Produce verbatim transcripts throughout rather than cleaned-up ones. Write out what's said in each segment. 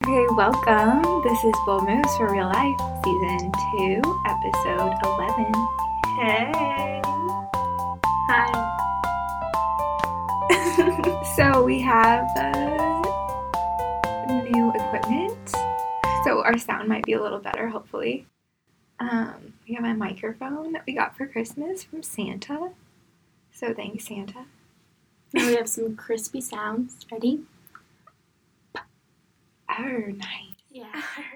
Okay, welcome. This is Bull Moose for Real Life, Season two, Episode eleven. Hey! Hi. So we have uh, new equipment, so our sound might be a little better, hopefully. Um, we have a microphone that we got for Christmas from Santa, so thanks, Santa. Now we have some crispy sounds. Ready? Oh, nice. Yeah.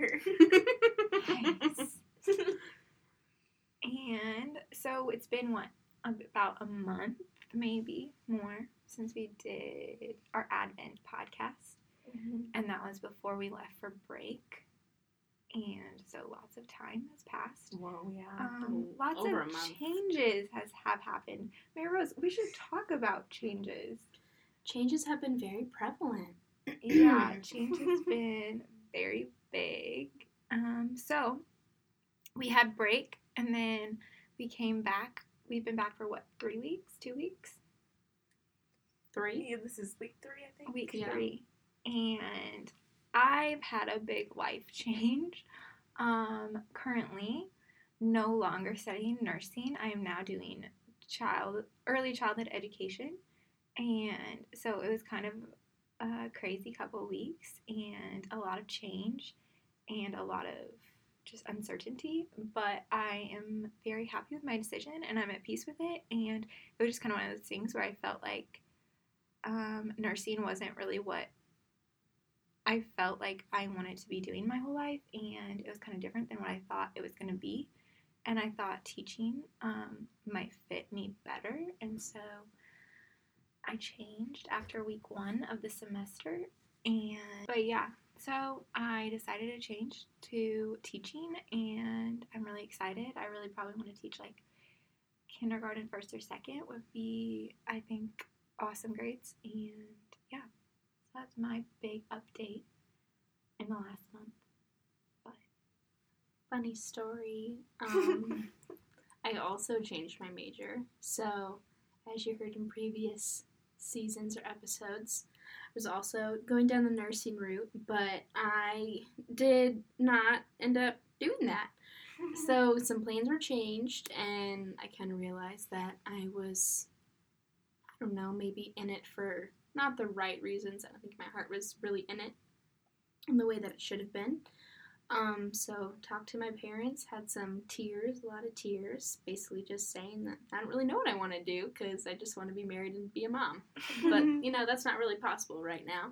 Nice. And so it's been, what, about a month, maybe more, since we did our Advent podcast. Mm-hmm. And that was before we left for break. And so lots of time has passed. Whoa, yeah. Um, lots Over of a month. changes has have happened. Mary Rose, we should talk about changes. Changes have been very prevalent. Yeah, change has been very big. Um, so we had break, and then we came back. We've been back for what, three weeks, two weeks? Three? Yeah, this is week three, I think. Week Yeah. three. And I've had a big life change. Um, currently, no longer studying nursing. I am now doing child early childhood education. And so it was kind of a crazy couple of weeks and a lot of change and a lot of just uncertainty, but I am very happy with my decision and I'm at peace with it. And it was just kind of one of those things where I felt like um, nursing wasn't really what I felt like I wanted to be doing my whole life, and it was kind of different than what I thought it was going to be. And I thought teaching um, might fit me better, and so I changed after week one of the semester. And but yeah, so I decided to change to teaching, and I'm really excited. I really probably want to teach like kindergarten, first or second would be, I think, awesome grades. And yeah, so that's my big update in the last month. But Funny story. Um, I also changed my major. So, as you heard in previous seasons or episodes, I was also going down the nursing route, but I did not end up doing that. So some plans were changed, and I kind of realized that I was, I don't know, maybe in it for not the right reasons. I don't think my heart was really in it in the way that it should have been. Um, so talked to my parents, had some tears, a lot of tears, basically just saying that I don't really know what I want to do because I just want to be married and be a mom. But, you know, that's not really possible right now.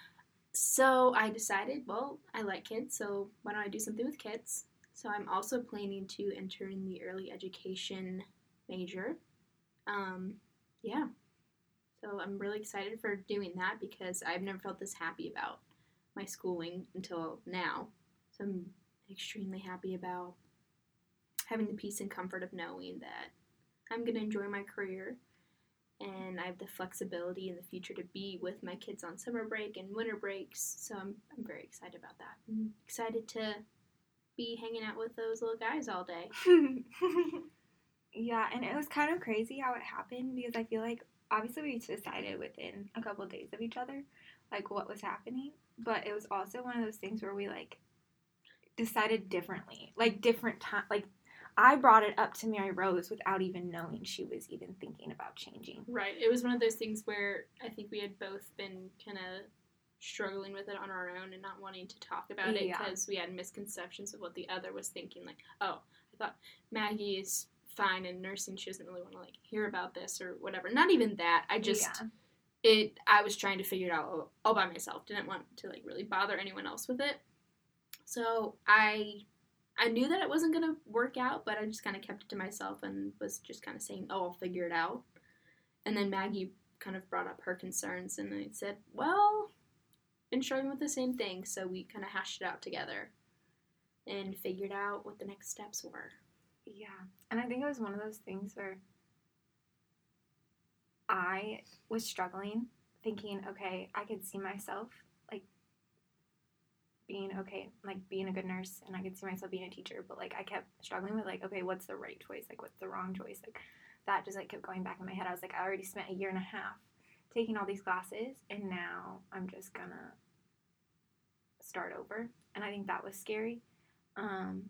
So I decided, well, I like kids, so why don't I do something with kids? So I'm also planning to enter in the early education major. Um, yeah. So I'm really excited for doing that because I've never felt this happy about my schooling until now. So I'm extremely happy about having the peace and comfort of knowing that I'm going to enjoy my career and I have the flexibility in the future to be with my kids on summer break and winter breaks. So I'm I'm very excited about that. I'm excited to be hanging out with those little guys all day. yeah, and it was kind of crazy how it happened because I feel like obviously we decided within a couple of days of each other like what was happening, but it was also one of those things where we like decided differently, like different time. Like I brought it up to Mary Rose without even knowing she was even thinking about changing. Right. It was one of those things where I think we had both been kind of struggling with it on our own and not wanting to talk about it Yeah. because we had misconceptions of what the other was thinking. Like, oh, I thought Maggie is fine in nursing. She doesn't really want to like hear about this or whatever. Not even that. I just Yeah. it. I was trying to figure it out all, all by myself. Didn't want to like really bother anyone else with it. So I I knew that it wasn't going to work out, but I just kind of kept it to myself and was just kind of saying, oh, I'll figure it out. And then Maggie kind of brought up her concerns, and I said, well, been struggling with the same thing, so we kind of hashed it out together and figured out what the next steps were. Yeah, and I think it was one of those things where I was struggling, thinking, okay, I could see myself like being okay, like being a good nurse, and I could see myself being a teacher, but like I kept struggling with like, okay, what's the right choice? Like, what's the wrong choice? Like that just like kept going back in my head. I was like, I already spent a year and a half taking all these classes, and now I'm just gonna start over. And I think that was scary. Um,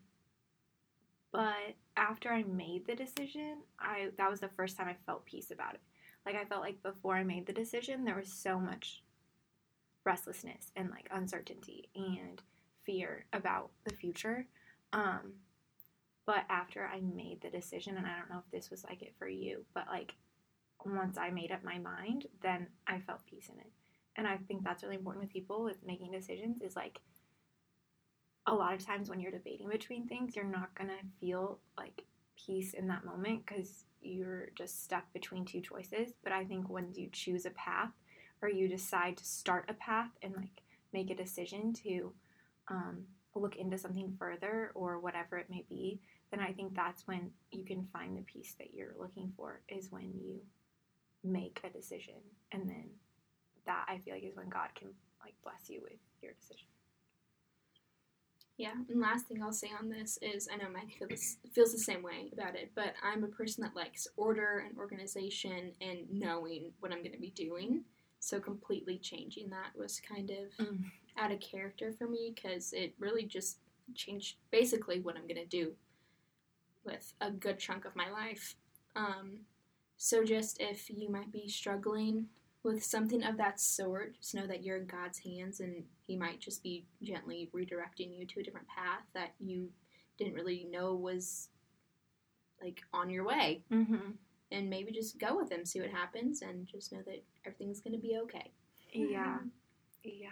but after I made the decision, I that was the first time I felt peace about it. Like, I felt like before I made the decision, there was so much restlessness and, like, uncertainty and fear about the future. Um, but after I made the decision, and I don't know if this was like it for you, but, like, once I made up my mind, then I felt peace in it. And I think that's really important with people with making decisions is, like, a lot of times when you're debating between things, you're not going to feel, like, peace in that moment because you're just stuck between two choices. But I think when you choose a path or you decide to start a path and, like, make a decision to um, look into something further or whatever it may be, then I think that's when you can find the peace that you're looking for, is when you make a decision. And then that, I feel like, is when God can, like, bless you with your decision. Yeah, and last thing I'll say on this is, I know Maggie feels, feels the same way about it, but I'm a person that likes order and organization and knowing what I'm going to be doing. So completely changing that was kind of mm. out of character for me, because it really just changed basically what I'm going to do with a good chunk of my life. Um, so just if you might be struggling with something of that sort, just know that you're in God's hands, and He might just be gently redirecting you to a different path that you didn't really know was, like, on your way. Mm-hmm. And maybe just go with Him, see what happens, and just know that everything's going to be okay. Yeah. Yeah.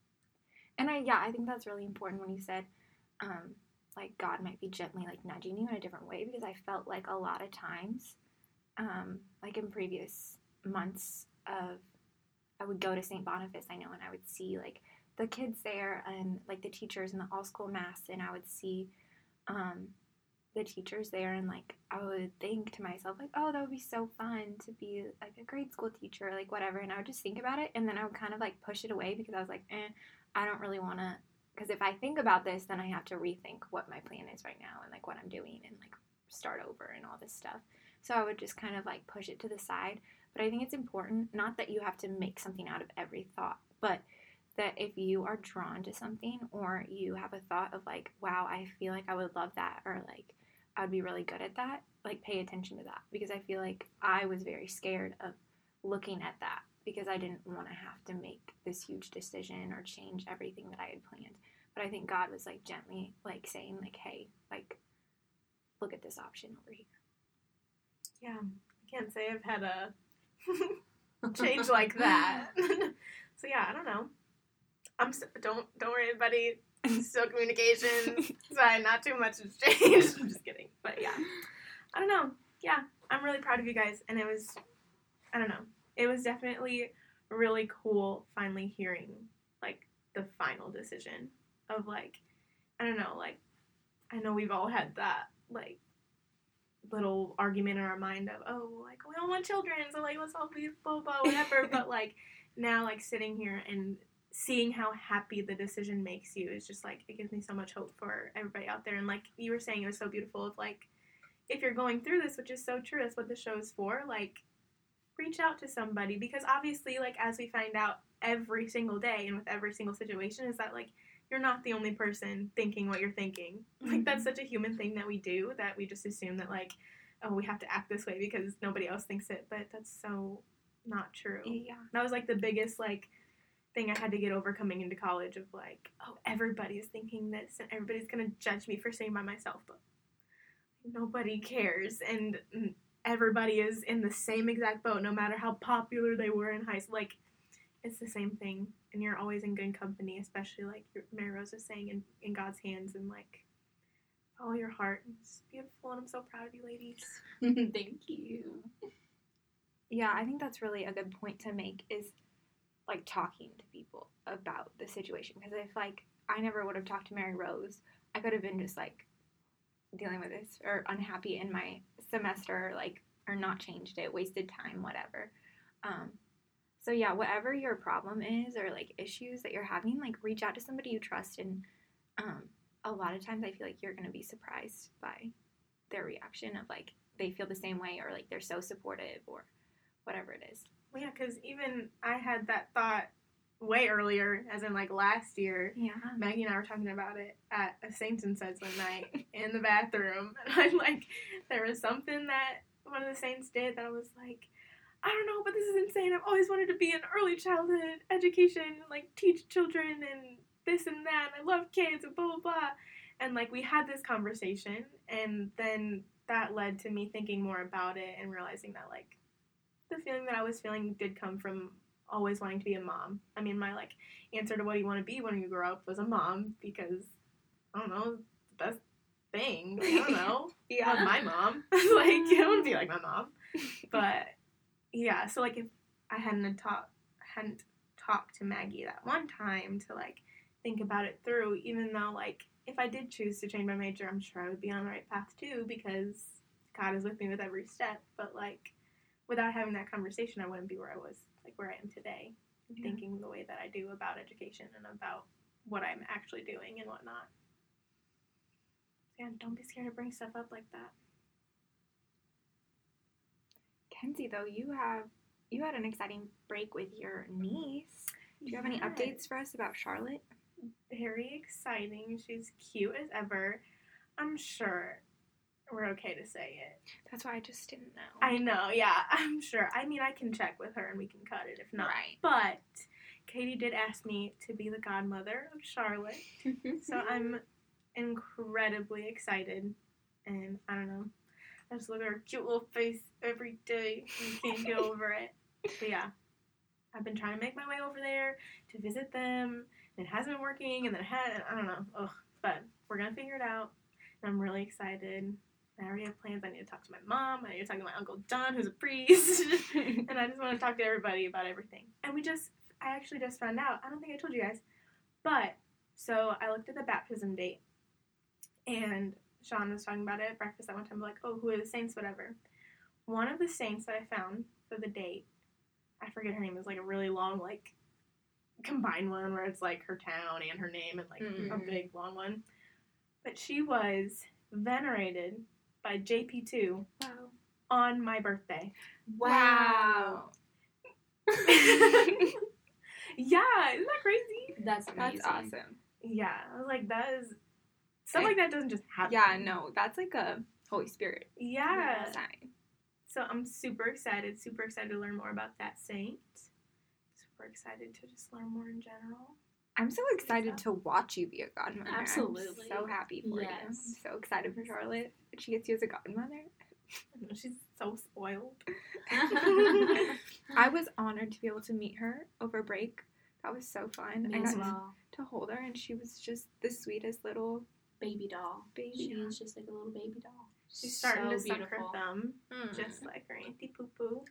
And I, yeah, I think that's really important when you said, um, like, God might be gently, like, nudging you in a different way, because I felt like a lot of times, um, like, in previous months of, I would go to Saint Boniface, I know, and I would see, like, the kids there and, like, the teachers and the all-school mass, and I would see um, the teachers there, and, like, I would think to myself, like, oh, that would be so fun to be, like, a grade school teacher, like, whatever, and I would just think about it, and then I would kind of, like, push it away, because I was like, eh, I don't really want to, because if I think about this, then I have to rethink what my plan is right now, and, like, what I'm doing, and, like, start over and all this stuff. So I would just kind of, like, push it to the side. But I think it's important, not that you have to make something out of every thought, but that if you are drawn to something, or you have a thought of, like, wow, I feel like I would love that, or, like, I would be really good at that, like, pay attention to that. Because I feel like I was very scared of looking at that, because I didn't want to have to make this huge decision or change everything that I had planned. But I think God was, like, gently, like, saying, like, hey, like, look at this option over here. Yeah, I can't say I've had a change like that. So yeah, I don't know. I'm st- don't don't worry, everybody. Still communications. Sorry, not too much has changed. I'm just kidding. But yeah, I don't know. Yeah, I'm really proud of you guys, and it was, I don't know, it was definitely really cool finally hearing, like, the final decision of, like, I don't know, like, I know we've all had that, like, little argument in our mind of, oh, like, we don't want children, so, like, let's all be blah, blah, whatever, but, like, now, like, sitting here and seeing how happy the decision makes you is just, like, it gives me so much hope for everybody out there, and, like, you were saying, it was so beautiful of, like, if you're going through this, which is so true, that's what the show is for, like, reach out to somebody, because obviously, like, as we find out every single day and with every single situation, is that, like, you're not the only person thinking what you're thinking. Like, that's such a human thing that we do, that we just assume that, like, oh, we have to act this way because nobody else thinks it, but that's so not true. Yeah. That was, like, the biggest, like, thing I had to get over coming into college of, like, oh, everybody's thinking this, and everybody's gonna judge me for staying by myself, but nobody cares, and everybody is in the same exact boat, no matter how popular they were in high school. Like, it's the same thing, and you're always in good company, especially, like Mary Rose was saying, in, in God's hands, and, like, follow your heart. It's beautiful, and I'm so proud of you ladies. Thank you. Yeah, I think that's really a good point to make, is, like, talking to people about the situation, because if, like, I never would have talked to Mary Rose, I could have been just, like, dealing with this, or unhappy in my semester, like, or not changed it, wasted time, whatever. Um, So, yeah, whatever your problem is, or, like, issues that you're having, like, reach out to somebody you trust, and um, a lot of times I feel like you're going to be surprised by their reaction of, like, they feel the same way, or, like, they're so supportive, or whatever it is. Well, yeah, because even I had that thought way earlier, as in like last year. Yeah. Maggie and I were talking about it at a Saints and Suds one night in the bathroom. And I'm like, there was something that one of the Saints did that I was like, I don't know, but this is insane. I've always wanted to be in early childhood education, and, like, teach children and this and that, and I love kids and blah, blah, blah. And, like, we had this conversation, and then that led to me thinking more about it and realizing that, like, the feeling that I was feeling did come from always wanting to be a mom. I mean, my, like, answer to what do you want to be when you grow up was a mom, because, I don't know, the best thing. I don't know. Yeah. Not my mom. Like, I don't want to be like my mom. But, yeah, so, like, if I hadn't talked, hadn't talked to Maggie that one time to, like, think about it through, even though, like, if I did choose to change my major, I'm sure I would be on the right path, too, because God is with me with every step. But, like, without having that conversation, I wouldn't be where I was, like, where I am today, Yeah. thinking the way that I do about education and about what I'm actually doing and whatnot. Yeah, don't be scared to bring stuff up like that. Kenzie, though, you have you had an exciting break with your niece. Do you have any Yes. updates for us about Charlotte? Very exciting. She's cute as ever. I'm sure we're okay to say it. That's why I just didn't know. I know, yeah, I'm sure. I mean, I can check with her and we can cut it if not. Right. But Katie did ask me to be the godmother of Charlotte. So I'm incredibly excited. And I don't know. I just look at her cute little face every day and can't get over it. But yeah, I've been trying to make my way over there to visit them. And it hasn't been working, and then it had, I don't know. Ugh, but we're going to figure it out. And I'm really excited. I already have plans. I need to talk to my mom. I need to talk to my Uncle John, who's a priest. And I just want to talk to everybody about everything. And we just, I actually just found out. I don't think I told you guys. But, so I looked at the baptism date. And Sean was talking about it at breakfast that one time. Like, oh, who are the saints, whatever. One of the saints that I found for the date, I forget her name. It was like a really long, like, combined one where it's like her town and her name and like Mm-hmm. a big long one. But she was venerated by J P two Wow. on my birthday. Wow. Yeah, isn't that crazy? That's amazing. That's awesome. Yeah, I was like, that is stuff like that doesn't just happen. Yeah, no, that's like a Holy Spirit Yeah. sign. So I'm super excited, super excited to learn more about that saint. Super excited to just learn more in general. I'm so excited to watch you be a godmother. Absolutely. I'm so happy for you. Yes. I'm so excited for Charlotte. She gets you as a godmother. I know, she's so spoiled. I was honored to be able to meet her over break. That was so fun. Me I as got well. to hold her, and she was just the sweetest little Baby doll. baby. She's just like a little baby doll. She's starting so to suck her beautiful. thumb, Mm. just like her auntie Poo Poo.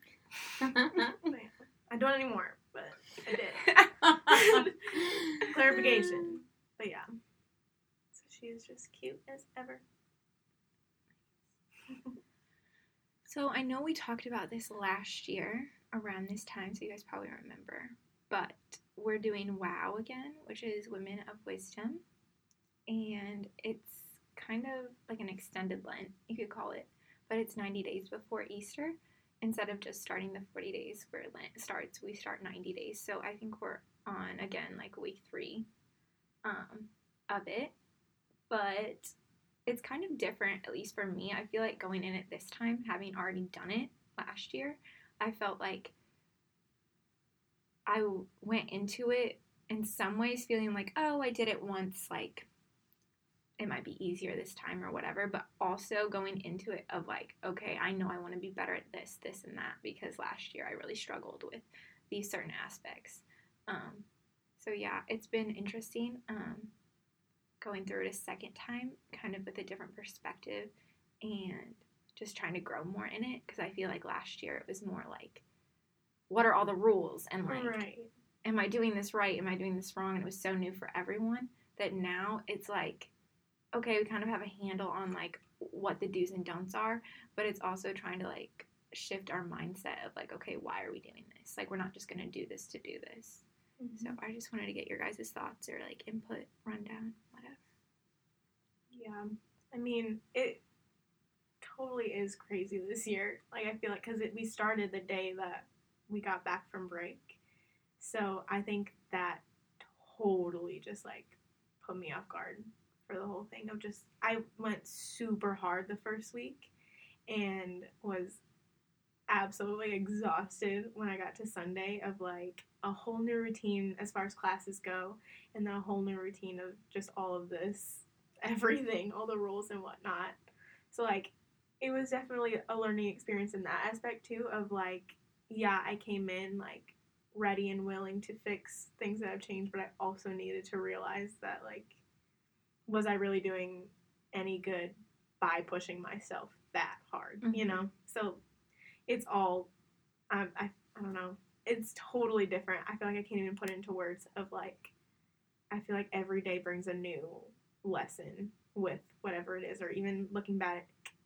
I don't anymore, but I did. Clarification. But yeah. So she is just cute as ever. So I know we talked about this last year around this time, so you guys probably remember. But we're doing WOW again, which is Women of Wisdom. And it's kind of like an extended Lent, you could call it. But it's ninety days before Easter. Instead of just starting the forty days where Lent starts, we start ninety days. So I think we're on, again, like week three um, of it. But it's kind of different, at least for me. I feel like going in at this time, having already done it last year, I felt like I went into it in some ways feeling like, oh, I did it once, like, it might be easier this time or whatever, but also going into it of like, okay, I know I want to be better at this, this, and that, because last year I really struggled with these certain aspects. Um, so yeah, it's been interesting um, going through it a second time, kind of with a different perspective, and just trying to grow more in it, because I feel like last year it was more like, what are all the rules, and like, Right. am I doing this right, am I doing this wrong, and it was so new for everyone, that now it's like, okay, we kind of have a handle on, like, what the do's and don'ts are, but it's also trying to, like, shift our mindset of, like, okay, why are we doing this? Like, we're not just going to do this to do this. Mm-hmm. So I just wanted to get your guys' thoughts or, like, input, rundown, whatever. Yeah. I mean, it totally is crazy this year. Like, I feel like, because we started the day that we got back from break. So I think that totally just like put me off guard for the whole thing of just, I went super hard the first week and was absolutely exhausted when I got to Sunday of like a whole new routine as far as classes go, and then a whole new routine of just all of this, everything, all the rules and whatnot. So like it was definitely a learning experience in that aspect too of like, yeah, I came in like ready and willing to fix things that have changed, but I also needed to realize that like, was I really doing any good by pushing myself that hard, mm-hmm. you know? So it's all, I, I, I don't know, it's totally different. I feel like I can't even put it into words of like, I feel like every day brings a new lesson with whatever it is, or even looking back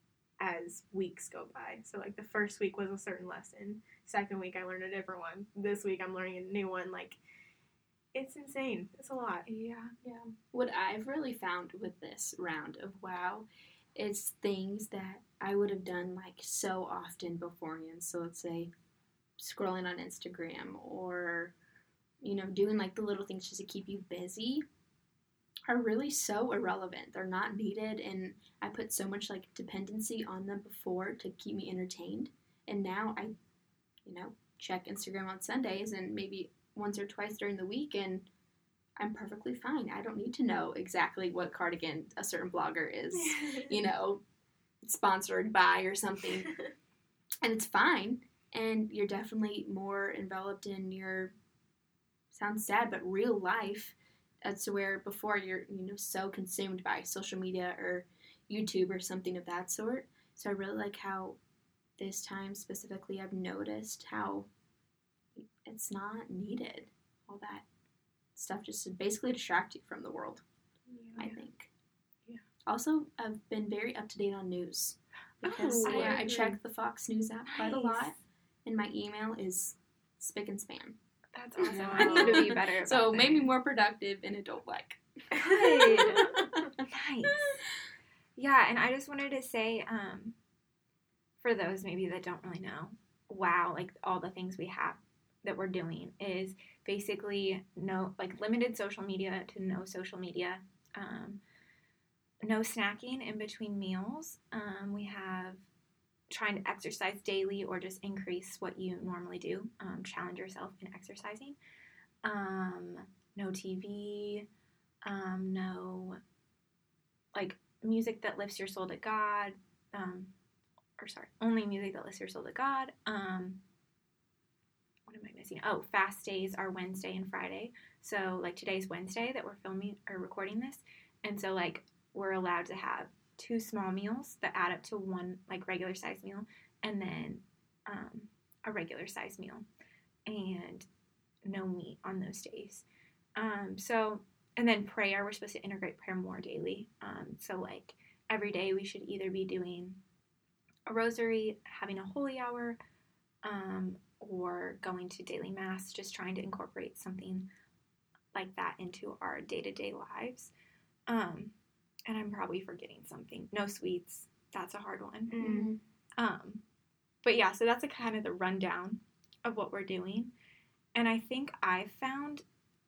as weeks go by. So like the first week was a certain lesson. Second week I learned a different one. This week I'm learning a new one. Like, it's insane. It's a lot. Yeah. Yeah. What I've really found with this round of WOW is things that I would have done like so often beforehand. So let's say scrolling on Instagram or, you know, doing like the little things just to keep you busy are really so irrelevant. They're not needed, and I put so much like dependency on them before to keep me entertained. And now I, you know, check Instagram on Sundays and maybe once or twice during the week, and I'm perfectly fine. I don't need to know exactly what cardigan a certain blogger is, you know, sponsored by or something. And it's fine. And you're definitely more enveloped in your, sounds sad, but real life. That's where before you're, you know, so consumed by social media or YouTube or something of that sort. So I really like how this time specifically I've noticed how it's not needed. All that stuff just to basically distract you from the world, yeah. I think. Yeah. Also, I've been very up to date on news because oh, yeah, I, I check the Fox News app nice. quite a lot, and my email is spick and span. That's awesome. Yeah. I need to be better about So that. Maybe more productive in adult like. Good. Nice. Yeah, and I just wanted to say, um, for those maybe that don't really know, WOW, like all the things we have that we're doing is basically no, like limited social media to no social media, um, no snacking in between meals. Um, we have trying to exercise daily or just increase what you normally do, um, challenge yourself in exercising. Um, no T V, um, no like music that lifts your soul to God, um, or sorry, only music that lifts your soul to God. Um, what am I missing? Oh, fast days are Wednesday and Friday. So like today's Wednesday that we're filming or recording this. And so like we're allowed to have two small meals that add up to one like regular size meal, and then um, a regular size meal, and no meat on those days. Um, so, and then prayer, we're supposed to integrate prayer more daily. Um, so like every day we should either be doing a rosary, having a holy hour, um, or going to daily mass, just trying to incorporate something like that into our day-to-day lives. Um, and I'm probably forgetting something. No sweets. That's a hard one. Mm-hmm. Um, but yeah, so that's a kind of the rundown of what we're doing. And I think I found,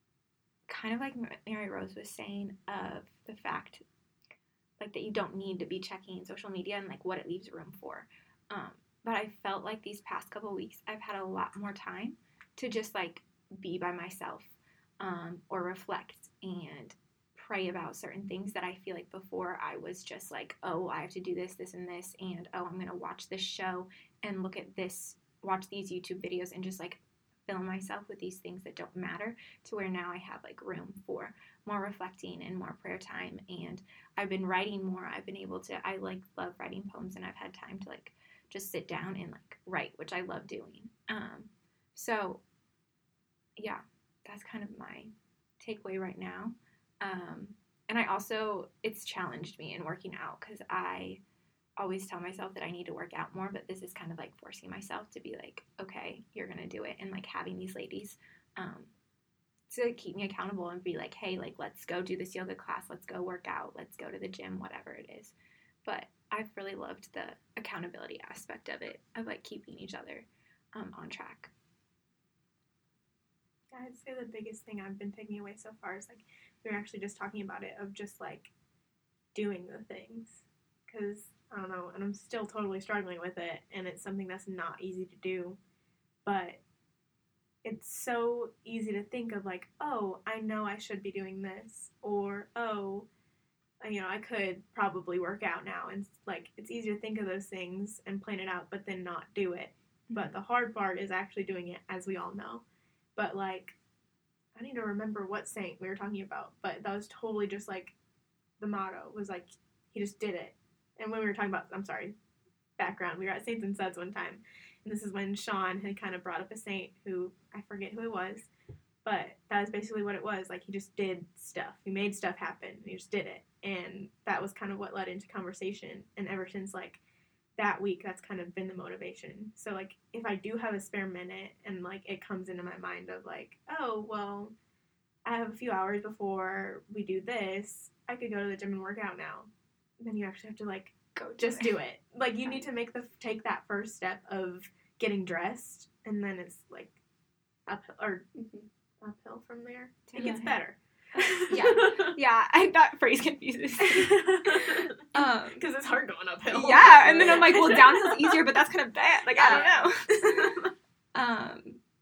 kind of like Mary Rose was saying, of the fact like that you don't need to be checking social media and like what it leaves room for. Um, but I felt like these past couple weeks I've had a lot more time to just like be by myself, um, or reflect and pray about certain things that I feel like before I was just like, oh, I have to do this, this, and this, and oh, I'm going to watch this show and look at this, watch these YouTube videos and just like fill myself with these things that don't matter, to where now I have like room for more reflecting and more prayer time. And I've been writing more. I've been able to, I like love writing poems, and I've had time to like just sit down and like write, which I love doing. Um, so yeah, that's kind of my takeaway right now. Um, and I also, it's challenged me in working out, because I always tell myself that I need to work out more, but this is kind of like forcing myself to be like, okay, you're going to do it. And like having these ladies, um, to keep me accountable and be like, hey, like, let's go do this yoga class. Let's go work out. Let's go to the gym, whatever it is. But I've really loved the accountability aspect of it, of like keeping each other, um, on track. I'd say the biggest thing I've been taking away so far is, like, we were actually just talking about it, of just, like, doing the things. Because, I don't know, and I'm still totally struggling with it, and it's something that's not easy to do. But it's so easy to think of, like, oh, I know I should be doing this. Or, oh, you know, I could probably work out now. And, like, it's easy to think of those things and plan it out, but then not do it. Mm-hmm. But the hard part is actually doing it, as we all know. But, like, I need to remember what saint we were talking about, but that was totally just, like, the motto was, like, he just did it. And when we were talking about, I'm sorry, background, we were at Saints and Suds one time, and this is when Sean had kind of brought up a saint who, I forget who it was, but that was basically what it was. Like, he just did stuff. He made stuff happen, and he just did it. And that was kind of what led into conversation, and ever since, like, that week, that's kind of been the motivation. So, like, if I do have a spare minute and, like, it comes into my mind of, like, oh, well, I have a few hours before we do this, I could go to the gym and work out now. Then you actually have to, like, go just do it. Like, you need to make the take that first step of getting dressed, and then it's, like, uphill, or mm-hmm. uphill from there. It gets better. yeah, yeah. I, that phrase confuses me. Um, because it's hard going uphill. Yeah, and then I'm like, well, downhill's easier, but that's kind of bad. Like, I don't know. um,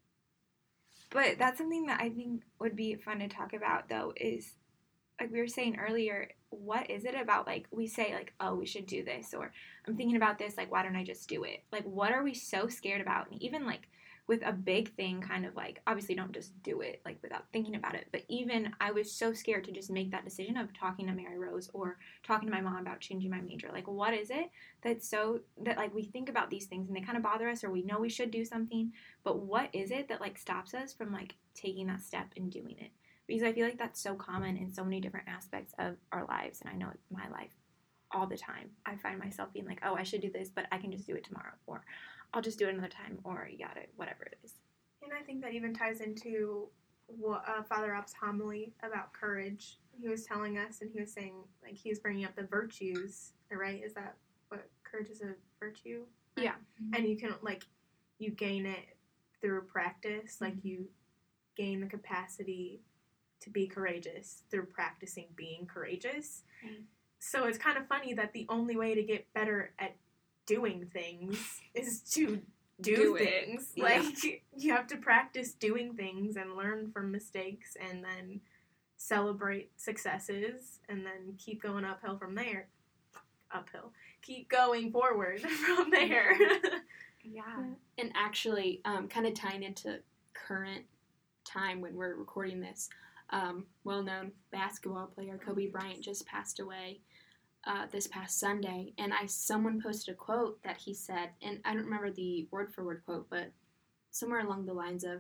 but that's something that I think would be fun to talk about, though, is, like we were saying earlier, what is it about, like, we say, like, oh, we should do this, or I'm thinking about this, like, why don't I just do it? Like, what are we so scared about? And even, like, with a big thing, kind of like, obviously don't just do it, like, without thinking about it, but even I was so scared to just make that decision of talking to Mary Rose or talking to my mom about changing my major. Like, what is it that's so, that, like, we think about these things and they kind of bother us, or we know we should do something, but what is it that, like, stops us from, like, taking that step and doing it? Because I feel like that's so common in so many different aspects of our lives, and I know it's my life all the time. I find myself being like, oh, I should do this, but I can just do it tomorrow, or I'll just do it another time, or yada, whatever it is. And I think that even ties into what, uh, Father Opp's homily about courage. He was telling us, and he was saying, like, he was bringing up the virtues, right? Is that what courage is, a virtue? Right? Yeah. And you can, like, you gain it through practice. Mm-hmm. Like, you gain the capacity to be courageous through practicing being courageous. Right. So it's kind of funny that the only way to get better at doing things is to do, do things. It. Like, yeah. You have to practice doing things and learn from mistakes, and then celebrate successes, and then keep going uphill from there. Uphill. Keep going forward from there. Yeah. And actually, um, kind of tying into current time when we're recording this, um, well-known basketball player Kobe Bryant just passed away uh, this past Sunday, and I someone posted a quote that he said, and I don't remember the word-for-word quote, but somewhere along the lines of,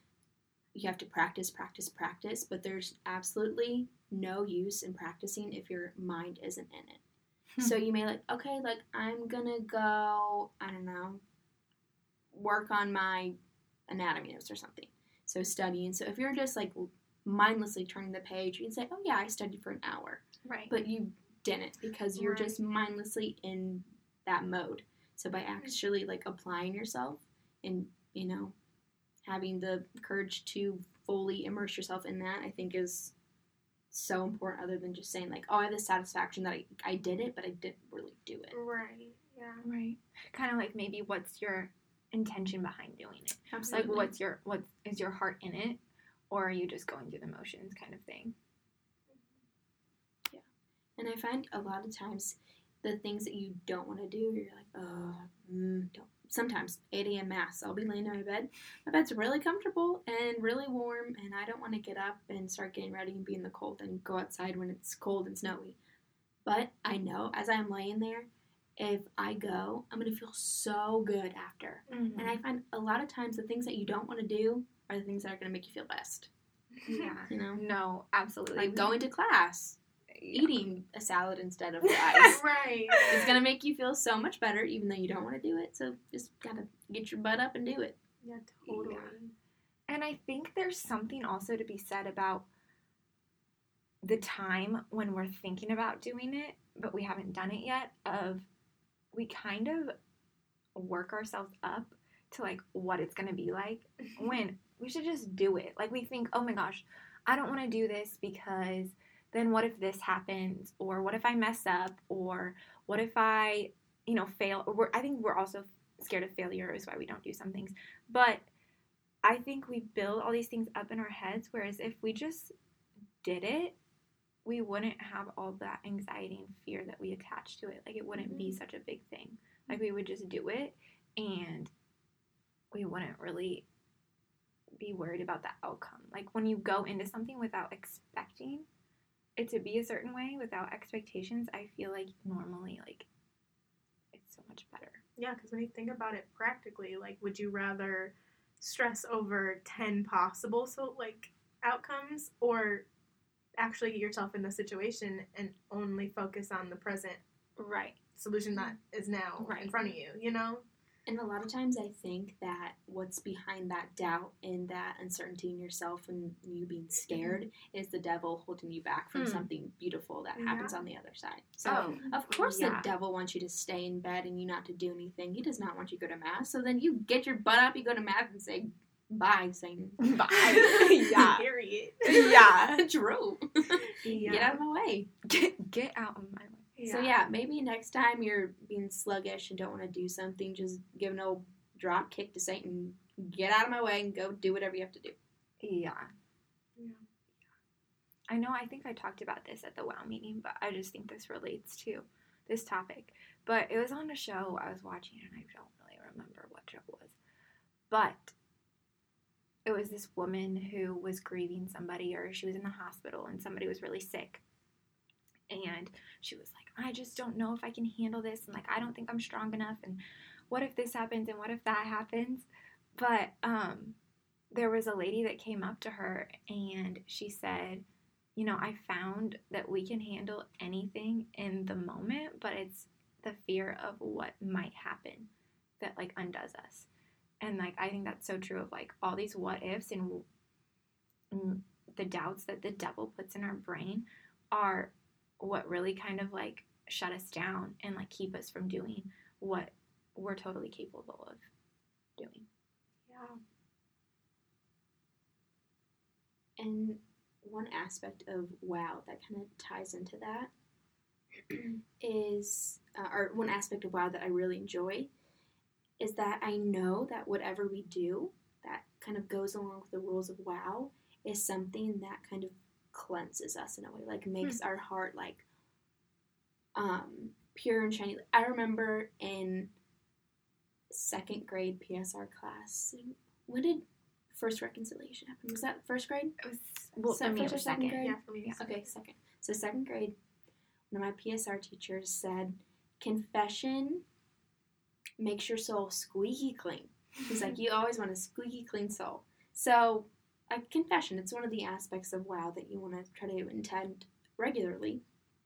you have to practice, practice, practice, but there's absolutely no use in practicing if your mind isn't in it. Hmm. So you may like, okay, like, I'm gonna go, I don't know, work on my anatomy notes or something. So studying. So if you're just like mindlessly turning the page, you can say, oh yeah, I studied for an hour. Right. But you didn't, because you're right. just mindlessly in that mode. So by actually like applying yourself and, you know, having the courage to fully immerse yourself in that, I think is so important, other than just saying like, oh, I have the satisfaction that I, I did it, but I didn't really do it. Right. Yeah. Right. Kind of like, maybe what's your intention behind doing it? Absolutely. Like, what's your, what is your heart in it? Or are you just going through the motions, kind of thing? Yeah. And I find a lot of times the things that you don't want to do, you're like, oh, mm, don't. Sometimes eight a.m. mass, I'll be laying in my bed. My bed's really comfortable and really warm, and I don't want to get up and start getting ready and be in the cold and go outside when it's cold and snowy. But I know as I'm laying there, if I go, I'm going to feel so good after. Mm-hmm. And I find a lot of times the things that you don't want to do are the things that are going to make you feel best. Yeah. You know? No, absolutely. Like going to class. Yeah. Eating a salad instead of fries. Right. It's going to make you feel so much better, even though you don't want to do it. So just got to get your butt up and do it. Yeah, totally. Yeah. And I think there's something also to be said about the time when we're thinking about doing it, but we haven't done it yet, of we kind of work ourselves up to like what it's going to be like when we should just do it. Like, we think, oh my gosh, I don't want to do this because then what if this happens, or what if I mess up, or what if I, you know, fail, or we're, I think we're also scared of failure is why we don't do some things. But I think we build all these things up in our heads, whereas if we just did it, we wouldn't have all that anxiety and fear that we attach to it. Like, it wouldn't mm-hmm. be such a big thing. Like, we would just do it, and we wouldn't really be worried about the outcome. Like, when you go into something without expecting it to be a certain way, without expectations, I feel like normally, like, it's so much better. Yeah, because when you think about it practically, like, would you rather stress over ten possible, so, like, outcomes, or actually get yourself in the situation and only focus on the present right solution that is now right. in front of you, you know? And a lot of times I think that what's behind that doubt and that uncertainty in yourself and you being scared mm-hmm. is the devil holding you back from mm. something beautiful that happens yeah. on the other side. So, oh, of course yeah. the devil wants you to stay in bed and you not to do anything. He does not want you to go to Mass. So then you get your butt up, you go to Mass and say, bye, Satan. Bye. yeah. Period. Yeah. True. Yeah. Get out of my way. Get, get out of my way. Yeah. So, yeah, maybe next time you're being sluggish and don't want to do something, just give an old drop kick to Satan. Get out of my way and go do whatever you have to do. Yeah. Yeah. I know, I think I talked about this at the WOW meeting, but I just think this relates to this topic. But it was on a show I was watching, and I don't really remember what show it was. But it was this woman who was grieving somebody, or she was in the hospital, and somebody was really sick. And she was like, I just don't know if I can handle this, and, like, I don't think I'm strong enough, and what if this happens, and what if that happens? But um, there was a lady that came up to her, and she said, you know, I found that we can handle anything in the moment, but it's the fear of what might happen that, like, undoes us. And, like, I think that's so true of, like, all these what ifs and, and the doubts that the devil puts in our brain are what really kind of, like, shut us down and, like, keep us from doing what we're totally capable of doing. Yeah. And one aspect of WOW that kind of ties into that is, uh, or one aspect of WOW that I really enjoy is that I know that whatever we do that kind of goes along with the rules of WOW is something that kind of cleanses us in a way, like makes hmm. our heart like um, pure and shiny. I remember in second grade P S R class, when did first reconciliation happen? Was that first grade? It was well, so, first or second, second grade? Yeah, for me. Yeah. Okay, second. So second grade, one of my P S R teachers said, confession makes your soul squeaky clean. He's like, you always want a squeaky clean soul. So a confession, it's one of the aspects of WOW that you want to try to intend regularly.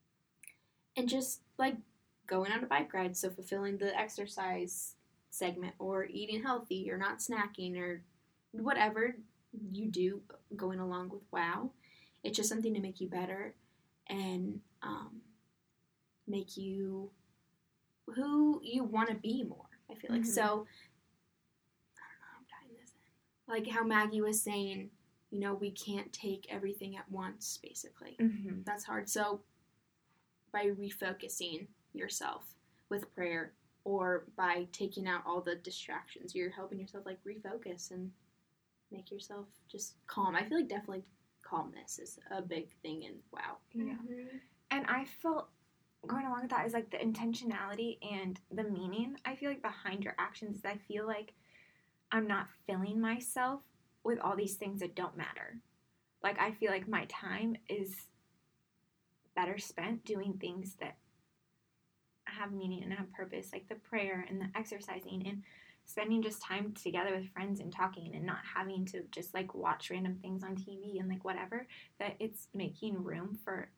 And just like going on a bike ride, so fulfilling the exercise segment, or eating healthy, or not snacking, or whatever you do going along with WOW, it's just something to make you better and um, make you who you want to be more, I feel like. Mm-hmm. So, I don't know how I'm tying this in. Like how Maggie was saying, you know, we can't take everything at once, basically. Mm-hmm. That's hard. So, by refocusing yourself with prayer, or by taking out all the distractions, you're helping yourself, like, refocus and make yourself just calm. I feel like definitely calmness is a big thing in WOW. Yeah. Mm-hmm. And I felt, going along with that is, like, the intentionality and the meaning, I feel like, behind your actions. I feel like I'm not filling myself with all these things that don't matter. Like, I feel like my time is better spent doing things that have meaning and have purpose, like the prayer and the exercising and spending just time together with friends and talking, and not having to just, like, watch random things on T V and, like, whatever, that it's making room for,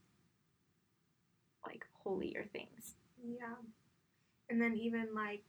like, holier things. Yeah. And then even, like,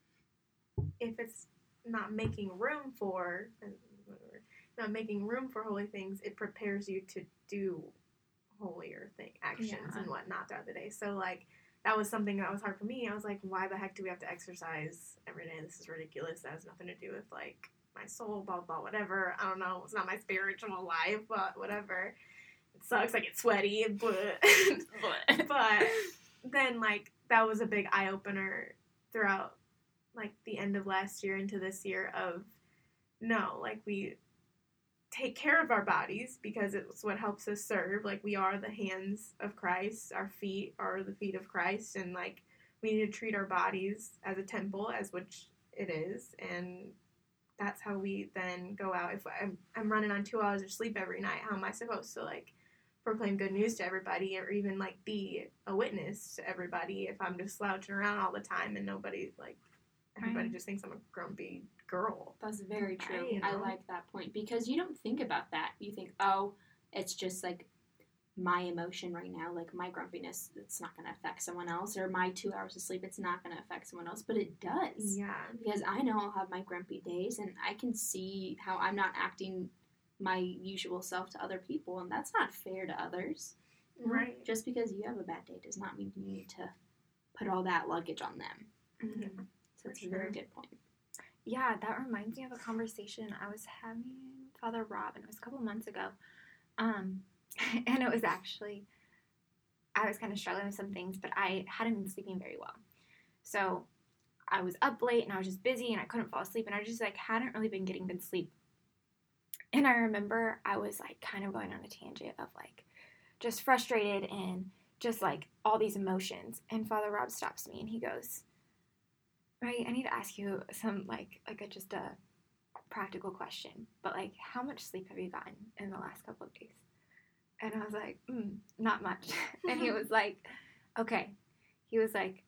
if it's not making room for, not making room for holy things, it prepares you to do holier thing actions yeah. and whatnot throughout the day. So, like, that was something that was hard for me. I was like, why the heck do we have to exercise every day? This is ridiculous. That has nothing to do with, like, my soul, blah, blah, whatever. I don't know. It's not my spiritual life, but whatever. It sucks. I get sweaty, but, But. but then, like, that was a big eye-opener throughout, like, the end of last year into this year of, no, like, we take care of our bodies because it's what helps us serve. Like, we are the hands of Christ. Our feet are the feet of Christ. And, like, we need to treat our bodies as a temple, as which it is. And that's how we then go out. If I'm, I'm running on two hours of sleep every night, how am I supposed to, like, proclaim good news to everybody or even, like, be a witness to everybody if I'm just slouching around all the time and nobody, like, everybody Right. just thinks I'm a grumpy girl. That's very true. Right, you I know? like that point because you don't think about that. You think, oh, it's just like my emotion right now, like my grumpiness, it's not going to affect someone else, or my two hours of sleep, it's not going to affect someone else, but it does. Yeah. Because I know I'll have my grumpy days, and I can see how I'm not acting my usual self to other people, and that's not fair to others. Right. Just because you have a bad day does not mean you need to put all that luggage on them. Mm-hmm. So For it's a very sure. good point. Yeah, that reminds me of a conversation I was having with Father Rob, and it was a couple months ago. Um, and it was actually, I was kind of struggling with some things, but I hadn't been sleeping very well. So I was up late, and I was just busy, and I couldn't fall asleep, and I just, like, hadn't really been getting good sleep. And I remember I was, like, kind of going on a tangent of, like, just frustrated and just, like, all these emotions. And Father Rob stops me, and he goes, right, I need to ask you some, like, like a, just a practical question, but, like, how much sleep have you gotten in the last couple of days? And I was like, mm, not much. And he was like, okay. He was like,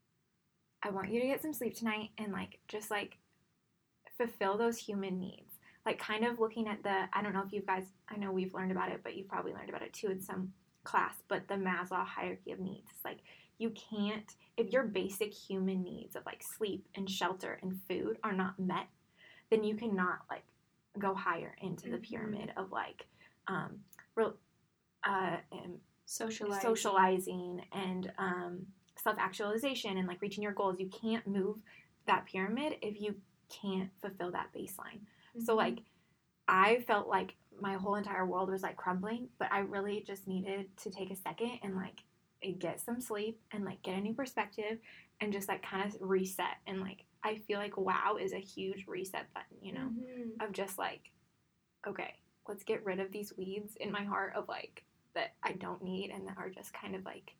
I want you to get some sleep tonight and, like, just, like, fulfill those human needs. Like, kind of looking at the, I don't know if you guys, I know we've learned about it, but you've probably learned about it too in some class, but the Maslow hierarchy of needs. It's like, you can't, if your basic human needs of, like, sleep and shelter and food are not met, then you cannot, like, go higher into the Mhm. pyramid of, like, um, real, uh, and Socializing. socializing and um, self-actualization and, like, reaching your goals. You can't move that pyramid if you can't fulfill that baseline. So, like, I felt like my whole entire world was, like, crumbling, but I really just needed to take a second and, like, get some sleep and, like, get a new perspective and just, like, kind of reset. And, like, I feel like WOW is a huge reset button, you know, Mhm. of just, like, okay, let's get rid of these weeds in my heart of, like, that I don't need and that are just kind of, like,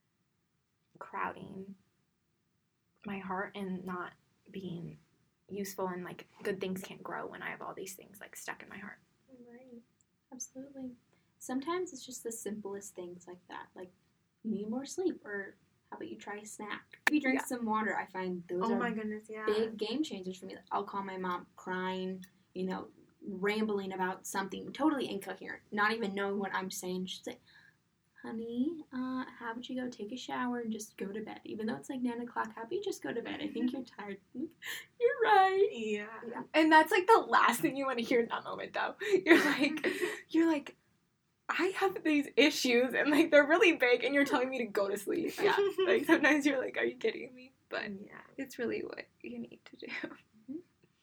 crowding my heart and not being useful, and, like, good things can't grow when I have all these things, like, stuck in my heart. Right. Absolutely. Sometimes it's just the simplest things like that. Like, you need more sleep, or how about you try a snack? If you drink Yeah. some water, I find those Oh are my goodness, yeah. big game changers for me. I'll call my mom crying, you know, rambling about something totally incoherent, not even knowing what I'm saying. She's like, honey, uh, how about you go take a shower and just go to bed? Even though it's like nine o'clock, how about you just go to bed? I think you're tired. You're right. Yeah. And that's, like, the last thing you want to hear in that moment, though. You're like, you're like, I have these issues, and, like, they're really big, and you're telling me to go to sleep. Yeah. Like, sometimes you're like, are you kidding me? But Yeah. it's really what you need to do. Mhm.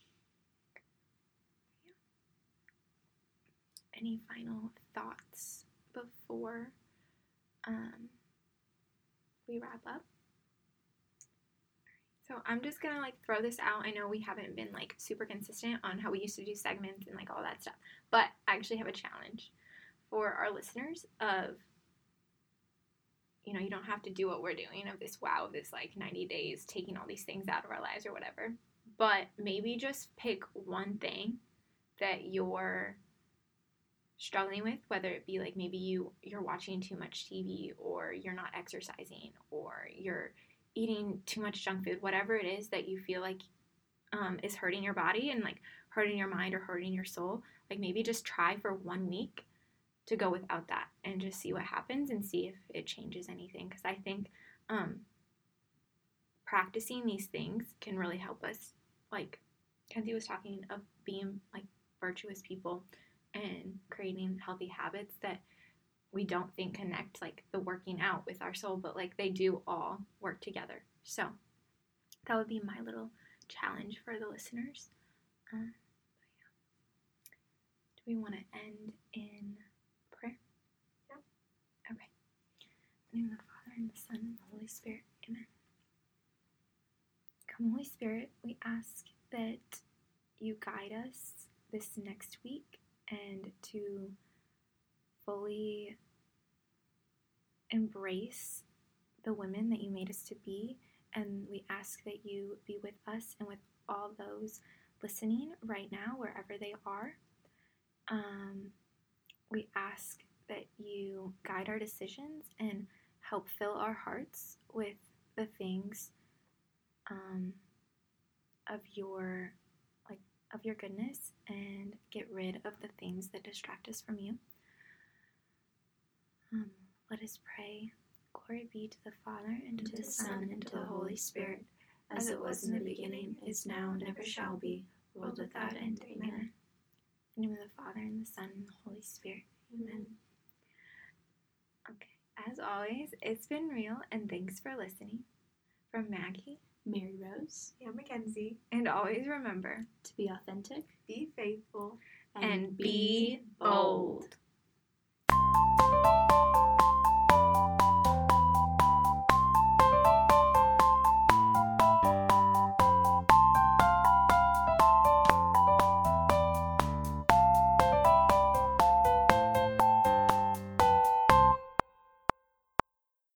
Any final thoughts before um, we wrap up? So I'm just gonna, like, throw this out. I know we haven't been, like, super consistent on how we used to do segments and, like, all that stuff, but I actually have a challenge for our listeners of, you know, you don't have to do what we're doing of this wow, of this, like, ninety days, taking all these things out of our lives or whatever, but maybe just pick one thing that you're struggling with, whether it be, like, maybe you you're watching too much T V, or you're not exercising, or you're eating too much junk food, whatever it is that you feel like um, is hurting your body and, like, hurting your mind or hurting your soul. Like, maybe just try for one week to go without that and just see what happens and see if it changes anything, because I think um, practicing these things can really help us. Like Kenzie was talking of being, like, virtuous people and creating healthy habits that we don't think connect, like, the working out with our soul, but, like, they do all work together. So that would be my little challenge for the listeners. Um, Do we want to end in prayer? Yep. Okay. In the name of the Father, and the Son, and the Holy Spirit. Amen. Come, Holy Spirit, we ask that you guide us this next week and to fully embrace the women that you made us to be. And we ask that you be with us and with all those listening right now, wherever they are. Um, we ask that you guide our decisions and help fill our hearts with the things um, of your like of your goodness, and get rid of the things that distract us from you. Um, let us pray. Glory be to the Father, and to the Son, and to the Holy Spirit, as it was in the beginning, is now, and ever shall be, world without end. Amen. In the name of the Father, and the Son, and the Holy Spirit. Amen. Okay, as always, it's been real, and thanks for listening. From Maggie, Mary Rose, Yeah, Mackenzie. and always remember, to be authentic Be faithful. and be bold.